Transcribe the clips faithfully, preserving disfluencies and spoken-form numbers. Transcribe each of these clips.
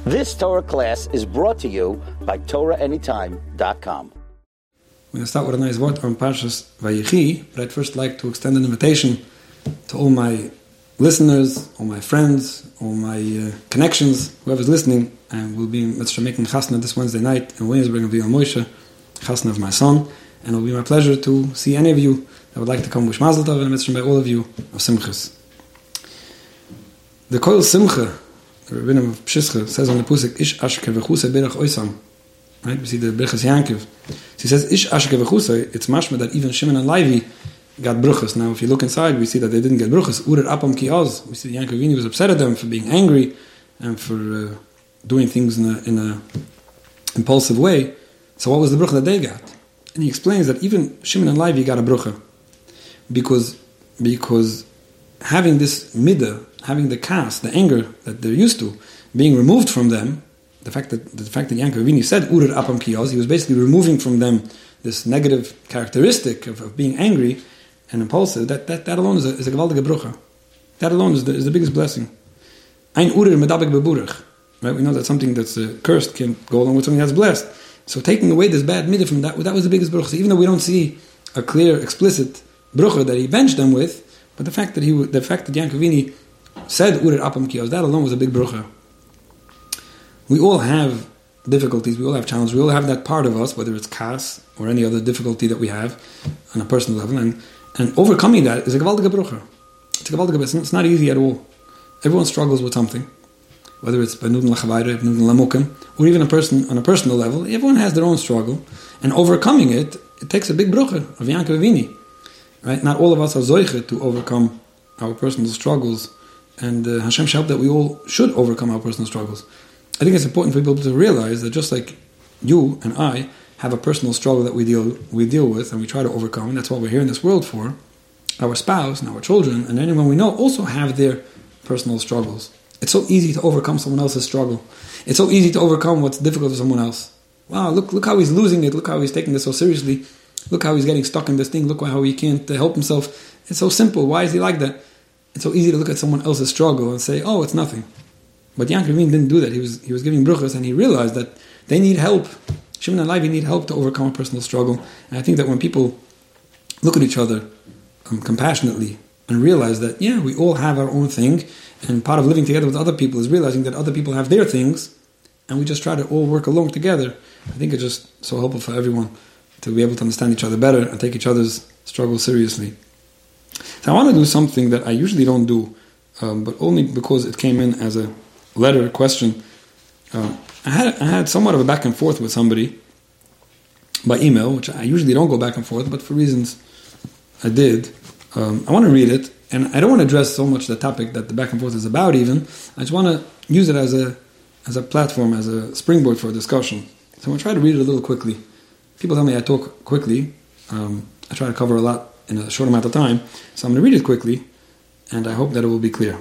This Torah class is brought to you by Torah Anytime dot com. We're going to start with a nice word on Parshas Vayechi, but I'd first like to extend an invitation to all my listeners, all my friends, all my uh, connections, whoever's listening, and we'll be making chasna this Wednesday night in Williamsburg of Vilna Moshe, chasna of my son, and it'll be my pleasure to see any of you that would like to come with Mazel Tov and mitzvah by all of you of Simchas. The Koil Simcha, the Rebbeinu of Pshischa, says on the Pusik, Ish Ashke V'chusay Berach Oysam. Right? We see the Berachas Yankiv. So he says, Ish Ashke V'chusay, it's mashma that even Shimon and Levi got bruchas. Now, if you look inside, we see that they didn't get bruchas. Urer Apam Ki Oz. We see Yankov Avinu was upset at them for being angry and for uh, doing things in a, in a impulsive way. So what was the brucha that they got? And he explains that even Shimon and Levi got a brucha. Because, because having this midah, having the kas, the anger that they're used to, being removed from them, the fact that the fact that Yankov Avinu said Urer Apam Ki Oz, he was basically removing from them this negative characteristic of, of being angry and impulsive. That that, that alone is a, is a gewaltige brucha. That alone is the, is the biggest blessing. Ein Urer medabek beburach. Right? We know that something that's uh, cursed can go along with something that's blessed. So taking away this bad midah from that, that was the biggest brucha. So even though we don't see a clear, explicit brucha that he benched them with, but the fact that he, the fact that Yankov Avinu said Urer Apam Ki Oz, that alone was a big brucha. We all have difficulties, we all have challenges, we all have that part of us, whether it's kas or any other difficulty that we have on a personal level, and, and overcoming that is a gewaltige brucha. It's a gewaltige brucha. It's not easy at all. Everyone struggles with something, whether it's benuden lachavayre, benuden lamukim, or even a person on a personal level. Everyone has their own struggle, and overcoming it, it takes a big brucha of Yankov Avinu. Right? Not all of us are zoiche to overcome our personal struggles, and uh, Hashem should help that we all should overcome our personal struggles. I think it's important for people to realize that just like you and I have a personal struggle that we deal we deal with and we try to overcome, and that's what we're here in this world for, our spouse and our children and anyone we know also have their personal struggles. It's so easy to overcome someone else's struggle. It's so easy to overcome what's difficult for someone else. Wow, look look how he's losing it. Look how he's taking this so seriously. Look how he's getting stuck in this thing. Look how he can't help himself. It's so simple. Why is he like that? It's so easy to look at someone else's struggle and say, oh, it's nothing. But Yankov Avinu didn't do that. He was he was giving bruchas, and he realized that they need help. Shimon and Levi need help to overcome a personal struggle. And I think that when people look at each other um, compassionately and realize that, yeah, we all have our own thing, and part of living together with other people is realizing that other people have their things, and we just try to all work along together, I think it's just so helpful for everyone to be able to understand each other better and take each other's struggles seriously. So I want to do something that I usually don't do, um, but only because it came in as a letter question. Uh, I had I had somewhat of a back and forth with somebody by email, which I usually don't go back and forth, but for reasons I did. Um, I want to read it, and I don't want to address so much the topic that the back and forth is about even. I just want to use it as a as a platform, as a springboard for a discussion. So I'm going to try to read it a little quickly. People tell me I talk quickly. Um, I try to cover a lot in a short amount of time, so I'm going to read it quickly, and I hope that it will be clear.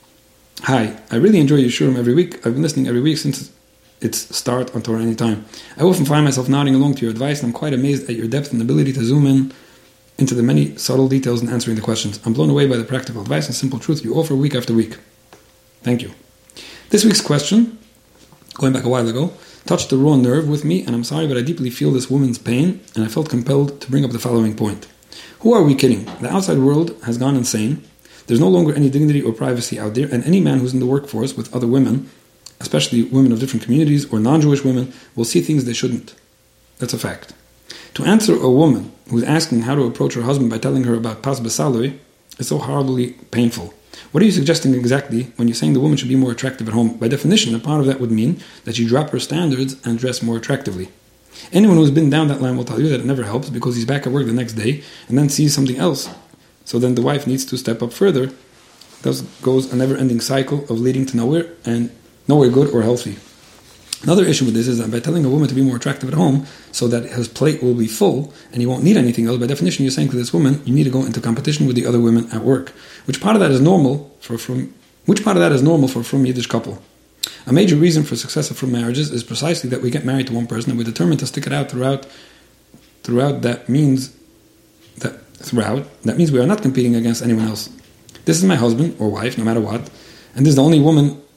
Hi, I really enjoy your shurim every week. I've been listening every week since its start on Torah Anytime. I often find myself nodding along to your advice, and I'm quite amazed at your depth and ability to zoom in into the many subtle details in answering the questions. I'm blown away by the practical advice and simple truth you offer week after week. Thank you. This week's question, going back a while ago, touched a raw nerve with me, and I'm sorry, but I deeply feel this woman's pain, and I felt compelled to bring up the following point. Who are we kidding? The outside world has gone insane. There's no longer any dignity or privacy out there, and any man who's in the workforce with other women, especially women of different communities or non-Jewish women, will see things they shouldn't. That's a fact. To answer a woman who's asking how to approach her husband by telling her about pas besaloi is so horribly painful. What are you suggesting exactly when you're saying the woman should be more attractive at home? By definition, a part of that would mean that she drop her standards and dress more attractively. Anyone who's been down that line will tell you that it never helps because he's back at work the next day and then sees something else. So then the wife needs to step up further. Thus goes a never-ending cycle of leading to nowhere and nowhere good or healthy. Another issue with this is that by telling a woman to be more attractive at home so that his plate will be full and he won't need anything else, by definition you're saying to this woman, you need to go into competition with the other women at work. Which part of that is normal for from which part of that is normal for a frum Yiddish couple? A major reason for success of frum marriages is precisely that we get married to one person and we're determined to stick it out throughout throughout that means that throughout that means we are not competing against anyone else. This is my husband or wife, no matter what, and this is the only woman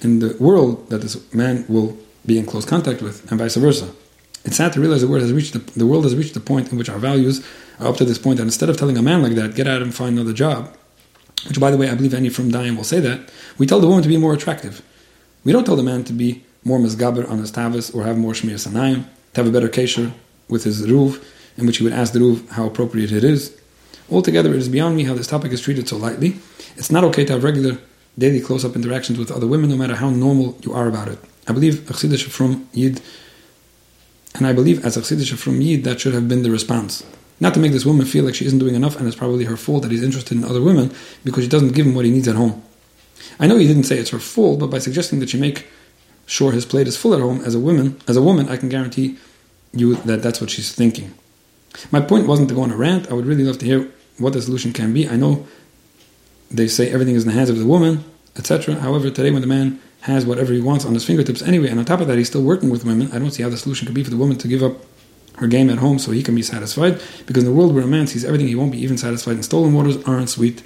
in the world that this man will be in close contact with, and vice versa. It's sad to realize the world has reached the, the world has reached the point in which our values are up to this point that instead of telling a man like that, get out and find another job, which, by the way, I believe any from Dayan will say that, we tell the woman to be more attractive. We don't tell the man to be more misgaber on his tavis or have more shmir sanayim, to have a better kesher with his ruv, in which he would ask the ruv how appropriate it is. Altogether, it is beyond me how this topic is treated so lightly. It's not okay to have regular, daily close-up interactions with other women, no matter how normal you are about it. I believe a Chassidish from Yid, and I believe as a Chassidish from Yid, that should have been the response. Not to make this woman feel like she isn't doing enough, and it's probably her fault that he's interested in other women, because she doesn't give him what he needs at home. I know he didn't say it's her fault, but by suggesting that she make sure his plate is full at home, as a woman, as a woman, I can guarantee you that that's what she's thinking. My point wasn't to go on a rant. I would really love to hear what the solution can be. I know they say everything is in the hands of the woman, et cetera. However, today when the man has whatever he wants on his fingertips anyway, and on top of that he's still working with women, I don't see how the solution could be for the woman to give up her game at home so he can be satisfied, because in the world where a man sees everything, he won't be even satisfied, and stolen waters aren't sweet.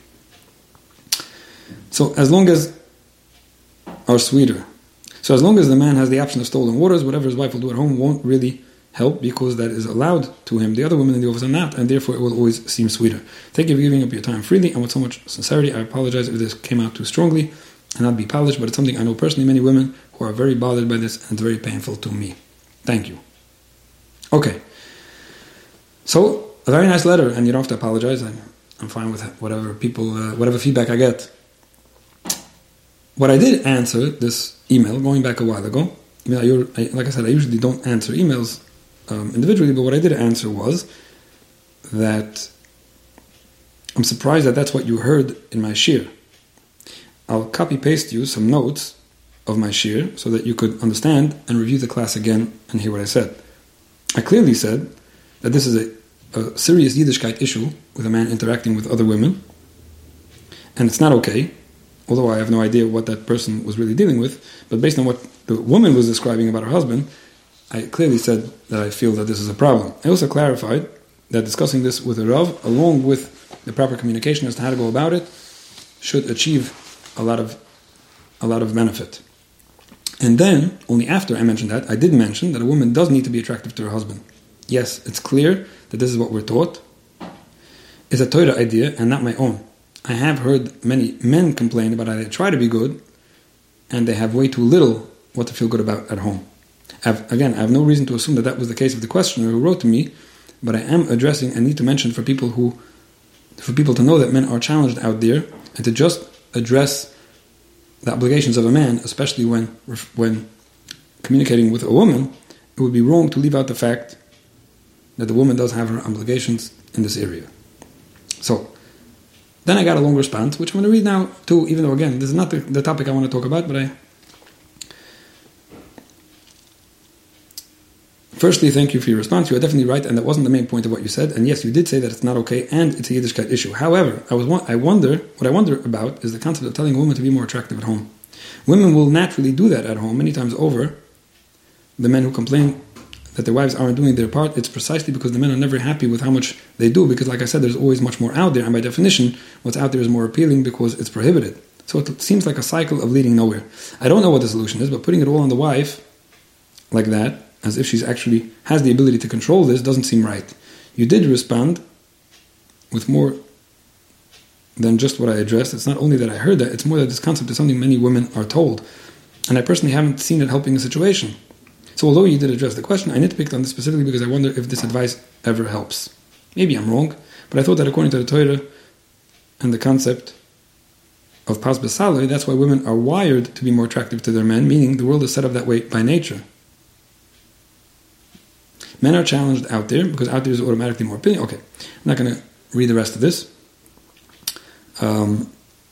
So as long as are sweeter. So as long as the man has the option of stolen waters, whatever his wife will do at home won't really help, because that is allowed to him. The other women in the office are not, and therefore it will always seem sweeter. Thank you for giving up your time freely and with so much sincerity. I apologize if this came out too strongly and not be polished, but it's something I know personally many women who are very bothered by this, and it's very painful to me. Thank you. Okay. So, a very nice letter, and you don't have to apologize. I'm, I'm fine with whatever people, uh, whatever feedback I get. What I did answer this email, going back a while ago, I mean, I, like I said, I usually don't answer emails um, individually, but what I did answer was that I'm surprised that that's what you heard in my shir. I'll copy-paste you some notes of my shir so that you could understand and review the class again and hear what I said. I clearly said that this is a, a serious Yiddishkeit issue with a man interacting with other women, and it's not okay, although I have no idea what that person was really dealing with, but based on what the woman was describing about her husband, I clearly said that I feel that this is a problem. I also clarified that discussing this with a Rav, along with the proper communication as to how to go about it, should achieve a lot of a lot of benefit. And then, only after I mentioned that, I did mention that a woman does need to be attractive to her husband. Yes, it's clear that this is what we're taught. It's a Torah idea and not my own. I have heard many men complain about how they try to be good and they have way too little what to feel good about at home. I've, again, I have no reason to assume that that was the case of the questioner who wrote to me, but I am addressing and need to mention for people who, for people to know that men are challenged out there, and to just address the obligations of a man, especially when when communicating with a woman. It would be wrong to leave out the fact that the woman does have her obligations in this area. So, then I got a long response, which I'm going to read now too, even though, again, this is not the, the topic I want to talk about, but I... Firstly, thank you for your response. You are definitely right, and that wasn't the main point of what you said. And yes, you did say that it's not okay, and it's a Yiddishkeit issue. However, I was I wonder what I wonder about is the concept of telling a woman to be more attractive at home. Women will naturally do that at home many times over. The men who complain that their wives aren't doing their part, it's precisely because the men are never happy with how much they do. Because, like I said, there's always much more out there, and by definition, what's out there is more appealing because it's prohibited. So it seems like a cycle of leading nowhere. I don't know what the solution is, but putting it all on the wife like that, as if she's actually has the ability to control this, doesn't seem right. You did respond with more than just what I addressed. It's not only that I heard that, it's more that this concept is something many women are told. And I personally haven't seen it helping the situation. So although you did address the question, I nitpicked on this specifically because I wonder if this advice ever helps. Maybe I'm wrong, but I thought that according to the Torah and the concept of Pas B'Saleh, that's why women are wired to be more attractive to their men, meaning the world is set up that way by nature. Men are challenged out there because out there is automatically more appealing. Okay, I'm not going to read the rest of this. Um,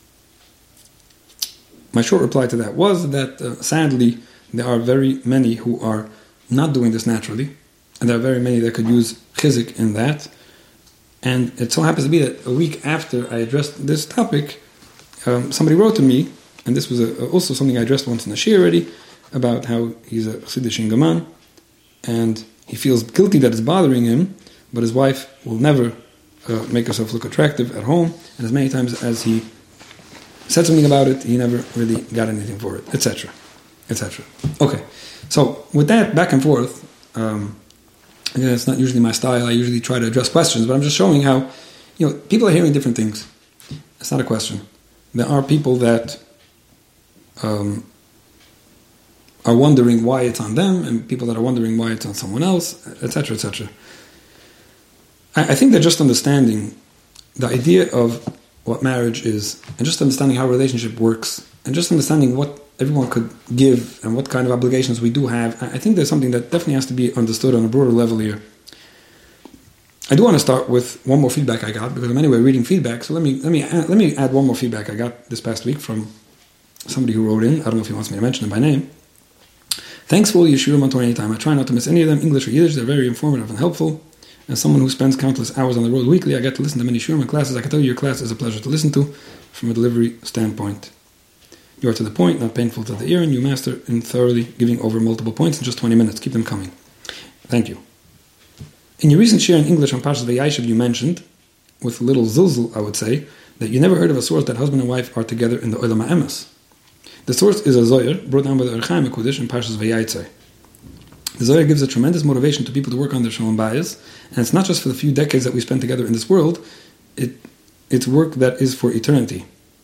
my short reply to that was that uh, sadly there are very many who are not doing this naturally, and there are very many that could use chizik in that. And it so happens to be that a week after I addressed this topic, um, somebody wrote to me, and this was a, also something I addressed once in the shir already, about how he's a Chassidish Ingaman, and he feels guilty that it's bothering him, but his wife will never uh, make herself look attractive at home. And as many times as he said something about it, he never really got anything for it, et cetera, et cetera. Okay, so with that back and forth, um, again, it's not usually my style. I usually try to address questions, but I'm just showing how, you know, people are hearing different things. It's not a question. There are people that um, are wondering why it's on them, and people that are wondering why it's on someone else, et cetera, et cetera. I, I think that just understanding the idea of what marriage is, and just understanding how a relationship works, and just understanding what everyone could give and what kind of obligations we do have, I think there's something that definitely has to be understood on a broader level here. I do want to start with one more feedback I got, because I'm anyway reading feedback, so let me let me add, let me add one more feedback I got this past week from somebody who wrote in. I don't know if he wants me to mention him by name. Thanks for all your shiurim on Torah Anytime. I try not to miss any of them, English or Yiddish. They're very informative and helpful. As someone who spends countless hours on the road weekly, I get to listen to many shiurim and classes. I can tell you your class is a pleasure to listen to from a delivery standpoint. You are to the point, not painful to the ear, and you master in thoroughly giving over multiple points in just twenty minutes. Keep them coming. Thank you. In your recent share in English on Parshas Vayishev, you mentioned, with a little zilzul, I would say, that you never heard of a source that husband and wife are together in the Olam HaEmes. The source is a Zohar, brought down by the Orchaim HaKodesh in Parshas Vayaytzei. The Zohar gives a tremendous motivation to people to work on their Shalom Bayis, and it's not just for the few decades that we spend together in this world, it, it's work that is for eternity.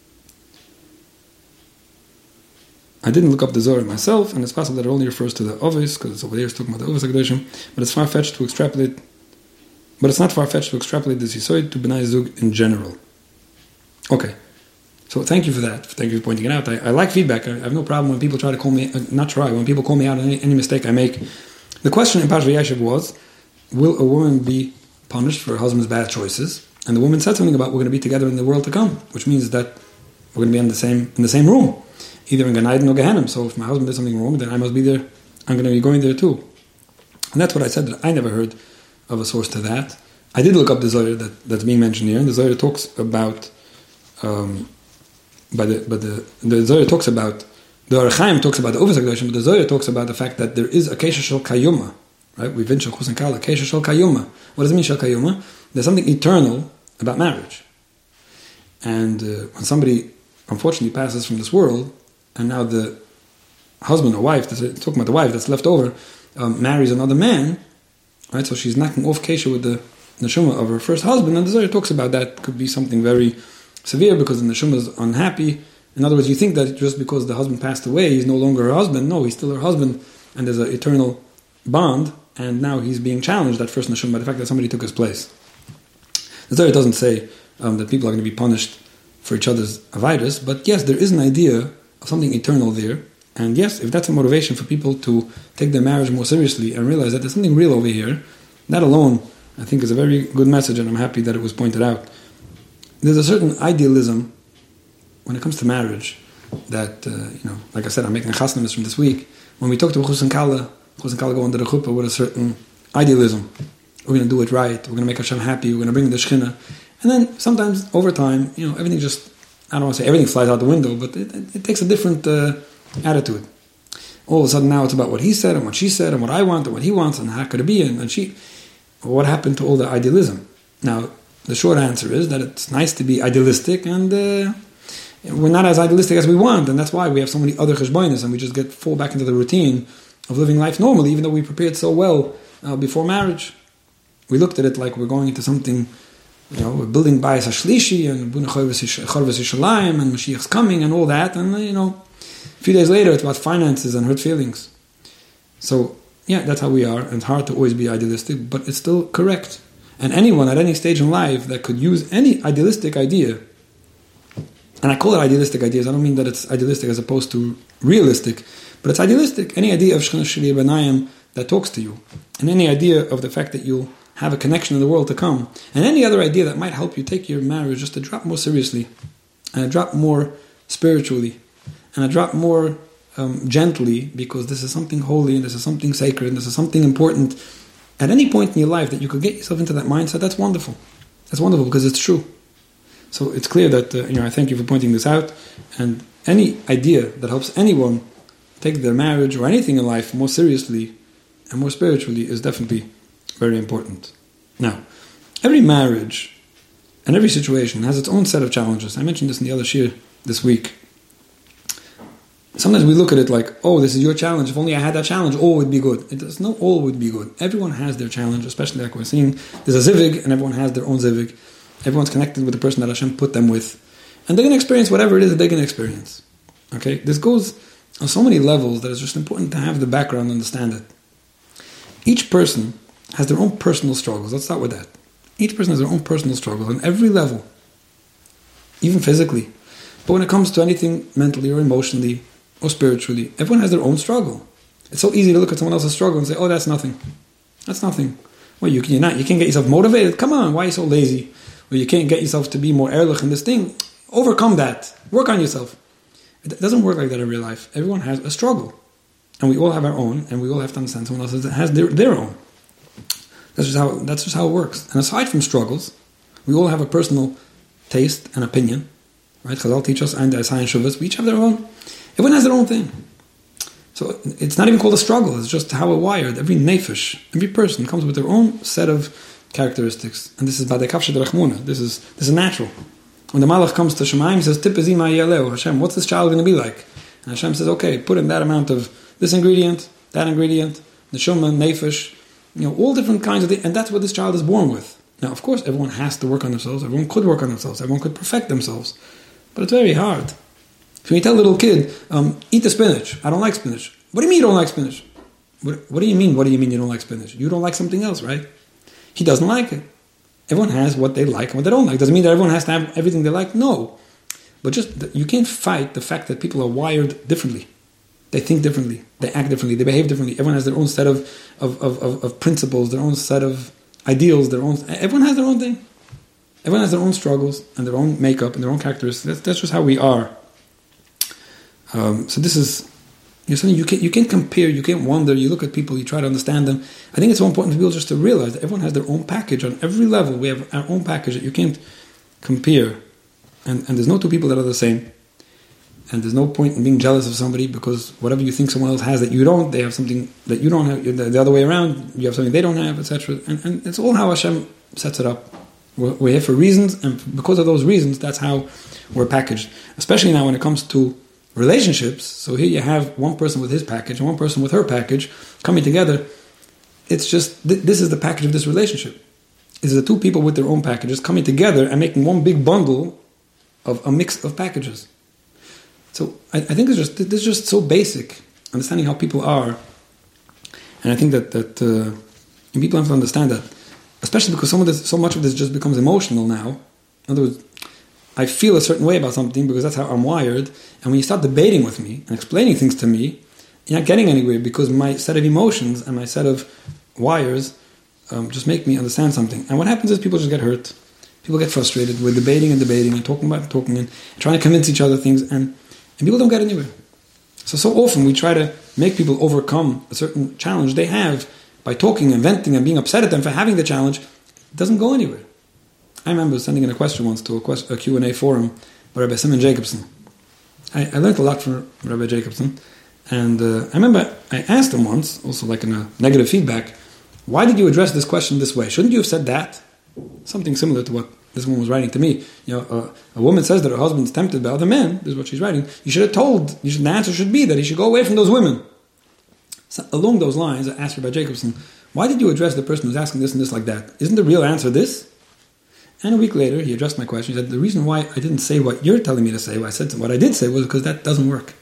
I didn't look up the Zohar myself, and it's possible that it only refers to the Ovis, because it's over there, it's talking about the Ovis HaKadoshim, but it's far-fetched to extrapolate, but it's not far-fetched to extrapolate this Yisoid to B'nai Zug in general. Okay. So thank you for that. Thank you for pointing it out. I, I like feedback. I, I have no problem when people try to call me, uh, not try, when people call me out on any, any mistake I make. The question in Parshas Vayishev was, will a woman be punished for her husband's bad choices? And the woman said something about we're going to be together in the world to come, which means that we're going to be in the same in the same room, either in Gan Eden or Gehenna. So if my husband did something wrong, then I must be there. I'm going to be going there too. And that's what I said, that I never heard of a source to that. I did look up the Zohar that, that's being mentioned here, and the Zohar talks about... Um, But the but the the Zohar talks about the Orchaim talks about the Ovis HaKadoshim, but the Zohar talks about the fact that there is a Kesher Shel Kayuma, right? We've been Shel Chus and Kala, Kesher Shel Kayuma. What does it mean Shel Kayuma? There's something eternal about marriage, and uh, when somebody unfortunately passes from this world, and now the husband or wife, talking about the wife that's left over, um, marries another man, right? So she's knocking off Kesher with the neshama of her first husband, and the Zohar talks about that could be something very severe because the neshama is unhappy. In other words, you think that just because the husband passed away, he's no longer her husband. No, he's still her husband, and there's an eternal bond, and now he's being challenged, that first neshama, by the fact that somebody took his place. The Zohar doesn't say um, that people are going to be punished for each other's avodas, but yes, there is an idea of something eternal there, and yes, if that's a motivation for people to take their marriage more seriously and realize that there's something real over here, that alone, I think, is a very good message, and I'm happy that it was pointed out. There's a certain idealism when it comes to marriage that, uh, you know, like I said, I'm making a chasnamis from this week. When we talk to Chus and Kala, Chus and Kala go under the chuppah with a certain idealism. We're going to do it right. We're going to make Hashem happy. We're going to bring the Shekhinah. And then sometimes, over time, you know, everything just, I don't want to say everything flies out the window, but it, it, it takes a different uh, attitude. All of a sudden now it's about what he said and what she said and what I want and what he wants and how could it be and, and she. What happened to all the idealism? Now, the short answer is that it's nice to be idealistic, and uh, we're not as idealistic as we want, and that's why we have so many other cheshbonos, and we just get fall back into the routine of living life normally, even though we prepared so well uh, before marriage. We looked at it like we're going into something, you know, we're building Bayis HaShlishi, and Buna Chorvas Yishalayim, and Mashiach's coming, and all that, and, uh, you know, a few days later it's about finances and hurt feelings. So, yeah, that's how we are, and it's hard to always be idealistic, but it's still correct. And anyone at any stage in life that could use any idealistic idea, and I call it idealistic ideas, I don't mean that it's idealistic as opposed to realistic, but it's idealistic, any idea of Shechina Sheli B'nayim that talks to you, and any idea of the fact that you'll have a connection in the world to come, and any other idea that might help you take your marriage just a drop more seriously, and a drop more spiritually, and a drop more um, gently, because this is something holy, and this is something sacred, and this is something important. At any point in your life that you could get yourself into that mindset, that's wonderful. That's wonderful because it's true. So it's clear that, uh, you know, I thank you for pointing this out. And any idea that helps anyone take their marriage or anything in life more seriously and more spiritually is definitely very important. Now, every marriage and every situation has its own set of challenges. I mentioned this in the other shir this week. Sometimes we look at it like, oh, this is your challenge. If only I had that challenge, all would be good. It does not all would be good. Everyone has their challenge, especially like we're seeing. There's a zivig, and everyone has their own zivig. Everyone's connected with the person that Hashem put them with. And they're going to experience whatever it is that they're going to experience. Okay? This goes on so many levels that it's just important to have the background and understand it. Each person has their own personal struggles. Let's start with that. Each person has their own personal struggles on every level, even physically. But when it comes to anything mentally or emotionally or spiritually, everyone has their own struggle. It's so easy to look at someone else's struggle and say, oh, that's nothing. That's nothing. Well, you, you're not, you can't get yourself motivated. Come on, why are you so lazy? Or you can't get yourself to be more ehrlich in this thing. Overcome that. Work on yourself. It doesn't work like that in real life. Everyone has a struggle. And we all have our own, and we all have to understand someone else has their, their own. That's just how that's just how it works. And aside from struggles, we all have a personal taste and opinion. Right? Chazal teach us, and Isai and Shuvas, we each have their own. Everyone has their own thing. So it's not even called a struggle, it's just how we're wired. Every nefesh, every person comes with their own set of characteristics. And this is Badei Kafshe D'Rachmuna. This is this is natural. When the Malach comes to Shemaim, he says, Tipezi ma yaleu, Hashem, what's this child going to be like? And Hashem says, okay, put in that amount of this ingredient, that ingredient, neshama, nefesh, you know, all different kinds of things, and that's what this child is born with. Now, of course, everyone has to work on themselves, everyone could work on themselves, everyone could perfect themselves, but it's very hard. So when you tell a little kid, um, eat the spinach, I don't like spinach. What do you mean you don't like spinach? What, what do you mean, what do you mean you don't like spinach? You don't like something else, right? He doesn't like it. Everyone has what they like and what they don't like. Doesn't mean that everyone has to have everything they like, no. But just, you can't fight the fact that people are wired differently. They think differently, they act differently, they behave differently. Everyone has their own set of, of, of, of, of principles, their own set of ideals, their own. Everyone has their own thing. Everyone has their own struggles and their own makeup and their own characteristics. That's, that's just how we are. Um, so this is, you know, something you can't you can't compare, you can't wonder. You look at people, you try to understand them. I think it's so important for people just to realize that everyone has their own package on every level. We have our own package that you can't compare, and and there's no two people that are the same. And there's no point in being jealous of somebody because whatever you think someone else has that you don't, they have something that you don't have. The other way around, you have something they don't have, et cetera. And, and it's all how Hashem sets it up. We're, we're here for reasons, and because of those reasons, that's how we're packaged. Especially now when it comes to relationships. So here you have one person with his package and one person with her package coming together. It's just, th- this is the package of this relationship. It's the two people with their own packages coming together and making one big bundle of a mix of packages. So I, I think it's just this is just so basic, understanding how people are, and I think that that uh, and people have to understand that, especially because some of this, so much of this just becomes emotional now. In other words, I feel a certain way about something because that's how I'm wired, and when you start debating with me and explaining things to me, you're not getting anywhere because my set of emotions and my set of wires um, just make me understand something. And what happens is people just get hurt, people get frustrated. We're debating and debating and talking about and talking and trying to convince each other things and. And people don't get anywhere. So, so often we try to make people overcome a certain challenge they have by talking and venting and being upset at them for having the challenge. It doesn't go anywhere. I remember sending in a question once to a, question, a Q and A forum by Rabbi Simon Jacobson. I, I learned a lot from Rabbi Jacobson. And uh, I remember I asked him once, also like in a negative feedback, why did you address this question this way? Shouldn't you have said that? Something similar to what this woman was writing to me. You know, uh, a woman says that her husband is tempted by other men. This is what she's writing. You should have told, you should, the answer should be that he should go away from those women. So along those lines, I asked Rabbi Jacobson, why did you address the person who's asking this and this like that? Isn't the real answer this? And a week later, he addressed my question. He said, the reason why I didn't say what you're telling me to say, what I said, what I did say was because that doesn't work.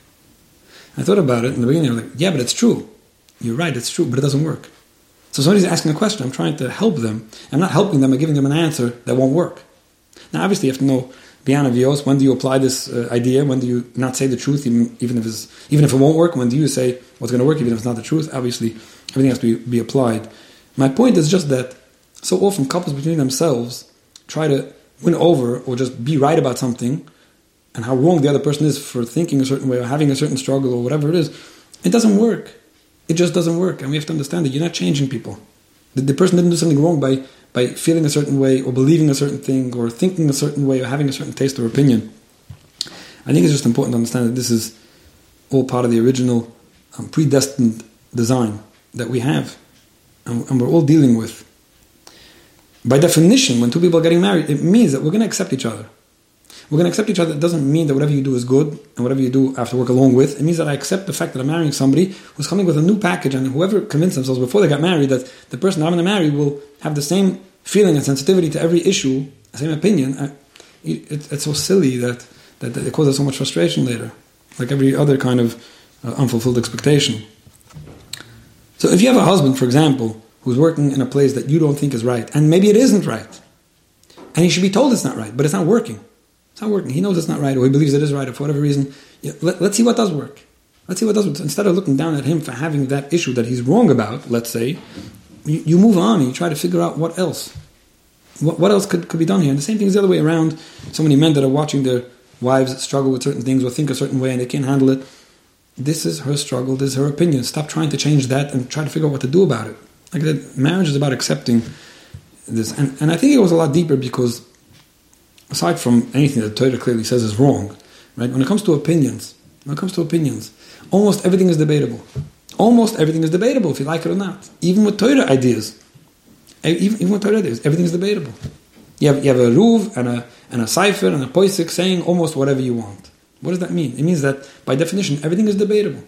I thought about it in the beginning. I was like, yeah, but it's true. You're right, it's true, but it doesn't work. So somebody's asking a question, I'm trying to help them. I'm not helping them by giving them an answer that won't work. Now, obviously, you have to know, Biana Vios, when do you apply this uh, idea? When do you not say the truth, even, even if it's, even if it won't work? When do you say what's going to work, even if it's not the truth? Obviously, everything has to be, be applied. My point is just that so often couples between themselves try to win over or just be right about something and how wrong the other person is for thinking a certain way or having a certain struggle or whatever it is. It doesn't work. It just doesn't work. And we have to understand that you're not changing people. The, the person didn't do something wrong by, by feeling a certain way or believing a certain thing or thinking a certain way or having a certain taste or opinion. I think it's just important to understand that this is all part of the original um, predestined design that we have and, and we're all dealing with. By definition, when two people are getting married, it means that we're going to accept each other. we're going to accept each other. It doesn't mean that whatever you do is good and whatever you do I have to work along with. It means that I accept the fact that I'm marrying somebody who's coming with a new package, and whoever convinced themselves before they got married that the person I'm going to marry will have the same feeling and sensitivity to every issue, the same opinion. I, it, it's so silly that, that, that it causes so much frustration later, like every other kind of uh, unfulfilled expectation. So if you have a husband, for example, who's working in a place that you don't think is right, and maybe it isn't right, and he should be told it's not right, but it's not working. It's not working. He knows it's not right, or he believes it is right, or for whatever reason. Yeah, let, let's see what does work. Let's see what does work. Instead of looking down at him for having that issue that he's wrong about, let's say, you, you move on and you try to figure out what else. What, what else could, could be done here? And the same thing is the other way around. So many men that are watching their wives struggle with certain things or think a certain way and they can't handle it. This is her struggle. This is her opinion. Stop trying to change that and try to figure out what to do about it. Like that, marriage is about accepting this. And, and I think it was a lot deeper because aside from anything that Torah clearly says is wrong, right? When it comes to opinions, when it comes to opinions, almost everything is debatable. Almost everything is debatable if you like it or not. Even with Torah ideas. Even, even with Torah ideas, everything is debatable. You have, you have a ruv and a, and a cipher and a poisik saying almost whatever you want. What does that mean? It means that, by definition, everything is debatable.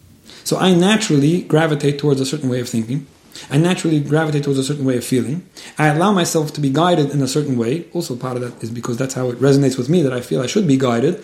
So I naturally gravitate towards a certain way of thinking. I naturally gravitate towards a certain way of feeling. I allow myself to be guided in a certain way. Also, part of that is because that's how it resonates with me, that I feel I should be guided.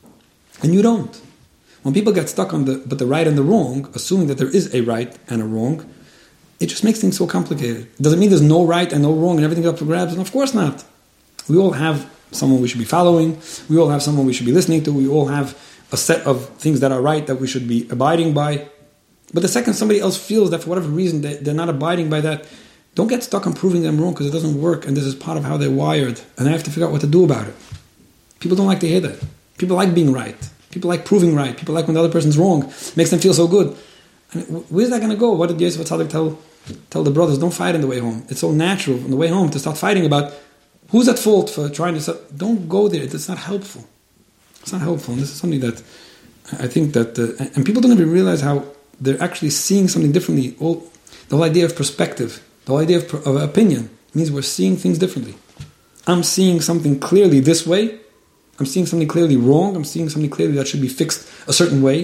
And you don't. When people get stuck on the but the right and the wrong, assuming that there is a right and a wrong, it just makes things so complicated. Does it mean there's no right and no wrong and everything's up for grabs? And of course not. We all have someone we should be following. We all have someone we should be listening to. We all have a set of things that are right that we should be abiding by. But the second somebody else feels that for whatever reason they, they're not abiding by that, don't get stuck on proving them wrong because it doesn't work and this is part of how they're wired. And I have to figure out what to do about it. People don't like to hear that. People like being right. People like proving right. People like when the other person's wrong. It makes them feel so good. And where's that going to go? What did Yosef Atzadik tell, tell the brothers? Don't fight on the way home. It's so natural on the way home to start fighting about who's at fault for trying to... Don't go there. It's not helpful. It's not helpful. And this is something that I think that... Uh, and people don't even realize how they're actually seeing something differently. All, the whole idea of perspective, the whole idea of, of opinion means we're seeing things differently. I'm seeing something clearly this way. I'm seeing something clearly wrong. I'm seeing something clearly that should be fixed a certain way.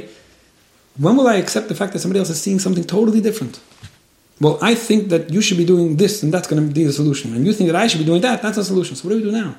When will I accept the fact that somebody else is seeing something totally different? Well, I think that you should be doing this and that's going to be the solution. And you think that I should be doing that, that's the solution. So what do we do now?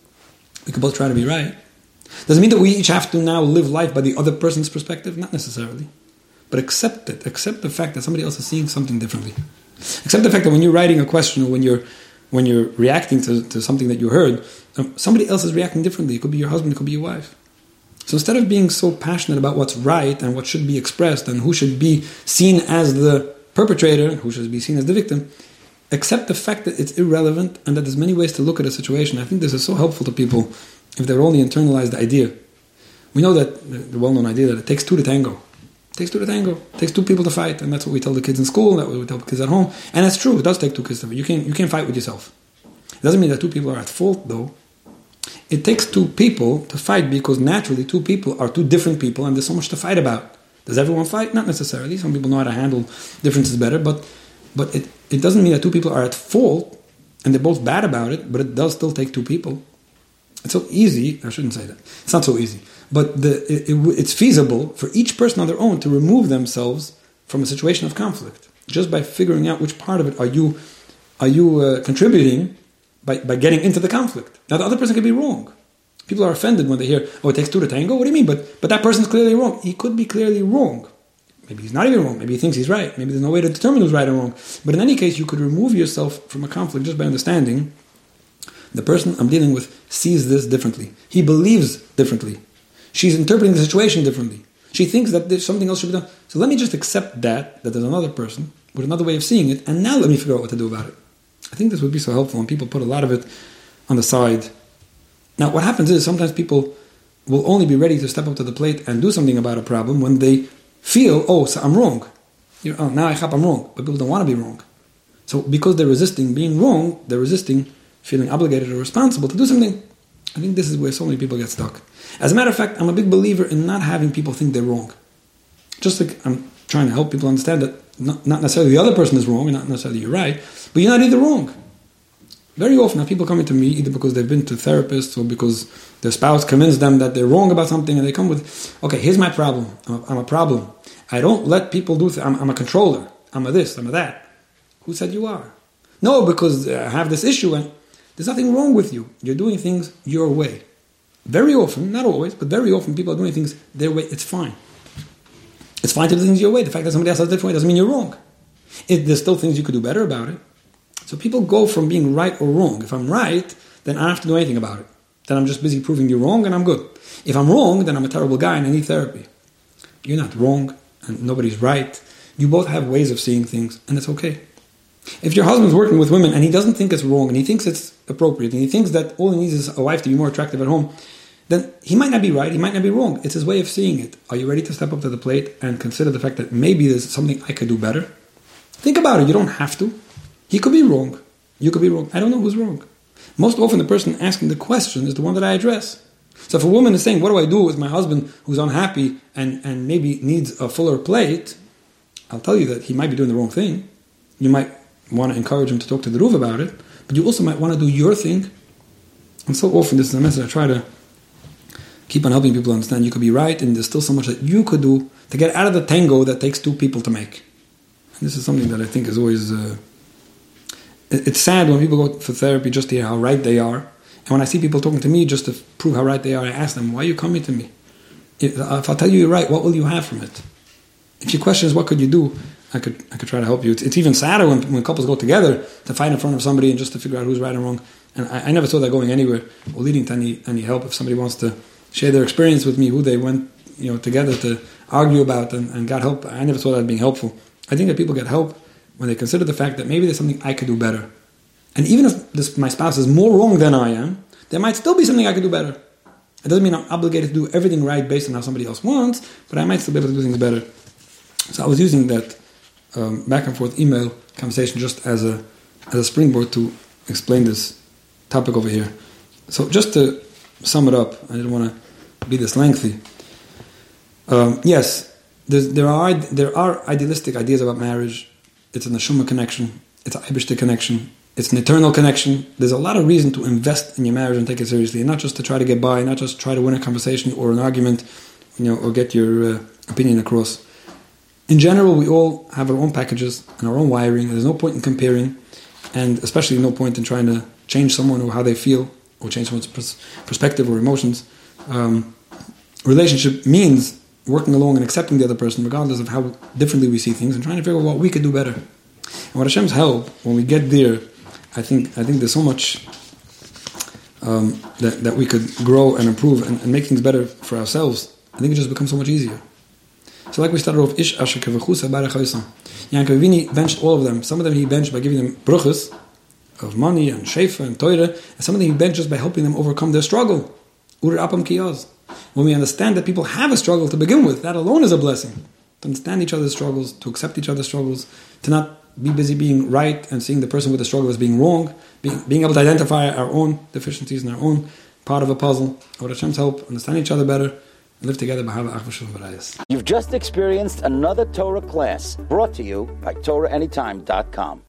We could both try to be right. Does it mean that we each have to now live life by the other person's perspective? Not necessarily. But accept it. Accept the fact that somebody else is seeing something differently. Accept the fact that when you're writing a question or when you're when you're reacting to, to something that you heard, um, somebody else is reacting differently. It could be your husband, it could be your wife. So instead of being so passionate about what's right and what should be expressed and who should be seen as the perpetrator, who should be seen as the victim, accept the fact that it's irrelevant and that there's many ways to look at a situation. I think this is so helpful to people if they're only internalized the idea. We know that the well-known idea that it takes two to tango. It takes two to tango. It takes two people to fight, and that's what we tell the kids in school, that's what we tell the kids at home. And it's true, it does take two kids to fight. You can't, you can't fight with yourself. It doesn't mean that two people are at fault, though. It takes two people to fight because naturally two people are two different people, and there's so much to fight about. Does everyone fight? Not necessarily. Some people know how to handle differences better, but but it, it doesn't mean that two people are at fault, and they're both bad about it, but it does still take two people. It's so easy, I shouldn't say that. It's not so easy. But the, it, it, it's feasible for each person on their own to remove themselves from a situation of conflict. Just by figuring out which part of it are you are you uh, contributing by, by getting into the conflict. Now the other person could be wrong. People are offended when they hear, oh, it takes two to tango? What do you mean? But, but that person's clearly wrong. He could be clearly wrong. Maybe he's not even wrong. Maybe he thinks he's right. Maybe there's no way to determine who's right or wrong. But in any case, you could remove yourself from a conflict just by understanding the person I'm dealing with sees this differently. He believes differently. She's interpreting the situation differently. She thinks that there's something else should be done. So let me just accept that, that there's another person with another way of seeing it, and now let me figure out what to do about it. I think this would be so helpful when people put a lot of it on the side. Now, what happens is sometimes people will only be ready to step up to the plate and do something about a problem when they feel, oh, so I'm wrong. You're, oh, now I chap, I'm wrong. But people don't want to be wrong. So because they're resisting being wrong, they're resisting feeling obligated or responsible to do something. I think this is where so many people get stuck. As a matter of fact, I'm a big believer in not having people think they're wrong. Just like I'm trying to help people understand that not, not necessarily the other person is wrong and not necessarily you're right, but you're not either wrong. Very often, now people coming to me either because they've been to therapists or because their spouse convinced them that they're wrong about something, and they come with, okay, here's my problem. I'm a, I'm a problem. I don't let people do things. I'm, I'm a controller. I'm a this, I'm a that. Who said you are? No, because I have this issue, and there's nothing wrong with you. You're doing things your way. Very often, not always, but very often people are doing things their way. It's fine. It's fine to do things your way. The fact that somebody else has a different way doesn't mean you're wrong. If there's still things you could do better about it. So people go from being right or wrong. If I'm right, then I don't have to do anything about it. Then I'm just busy proving you're wrong and I'm good. If I'm wrong, then I'm a terrible guy and I need therapy. You're not wrong and nobody's right. You both have ways of seeing things and it's okay. If your husband's working with women and he doesn't think it's wrong and he thinks it's appropriate and he thinks that all he needs is a wife to be more attractive at home, then he might not be right, he might not be wrong. It's his way of seeing it. Are you ready to step up to the plate and consider the fact that maybe there's something I could do better? Think about it. You don't have to. He could be wrong. You could be wrong. I don't know who's wrong. Most often the person asking the question is the one that I address. So if a woman is saying, what do I do with my husband who's unhappy and, and maybe needs a fuller plate, I'll tell you that he might be doing the wrong thing. You might want to encourage him to talk to the Ruv about it, but you also might want to do your thing. And so often this is a message I try to keep on helping people understand. You could be right, and there's still so much that you could do to get out of the tango that takes two people to make. And this is something that I think is always... Uh, it's sad when people go for therapy just to hear how right they are. And when I see people talking to me just to prove how right they are, I ask them, why are you coming to me? If, if I'll tell you you're right, what will you have from it? If your question is, what could you do? I could I could try to help you. It's, it's even sadder when, when couples go together to fight in front of somebody and just to figure out who's right and wrong. And I, I never saw that going anywhere or leading to any, any help. If somebody wants to share their experience with me, who they went you know together to argue about and, and got help, I never saw that being helpful. I think that people get help when they consider the fact that maybe there's something I could do better. And even if this, my spouse is more wrong than I am, there might still be something I could do better. It doesn't mean I'm obligated to do everything right based on how somebody else wants, but I might still be able to do things better. So I was using that um, back and forth email conversation just as a as a springboard to explain this topic over here. So just to sum it up, I didn't want to be this lengthy. Um, yes, there are there are idealistic ideas about marriage. It's a neshama connection. It's an eibishter connection. It's an eternal connection. There's a lot of reason to invest in your marriage and take it seriously, and not just to try to get by, not just try to win a conversation or an argument, you know, or get your uh, opinion across. In general, we all have our own packages and our own wiring. There's no point in comparing, and especially no point in trying to change someone or how they feel or change someone's pers- perspective or emotions. Um, relationship means working along and accepting the other person, regardless of how differently we see things, and trying to figure out what we could do better. And with Hashem's help, when we get there, I think I think there's so much um, that that we could grow and improve and, and make things better for ourselves. I think it just becomes so much easier. So like we started off, Ish Asher Kevechusa Barech Hoysam. Yankov Avinu benched all of them. Some of them he benched by giving them bruchas of money and shefa and toira, and some of them he benched just by helping them overcome their struggle. Ur apam kiyaz. When we understand that people have a struggle to begin with, that alone is a blessing. To understand each other's struggles, to accept each other's struggles, to not be busy being right and seeing the person with the struggle as being wrong, being, being able to identify our own deficiencies and our own part of a puzzle. With Hashem's help, understand each other better, and live together. You've just experienced another Torah class brought to you by Torah Anytime dot com.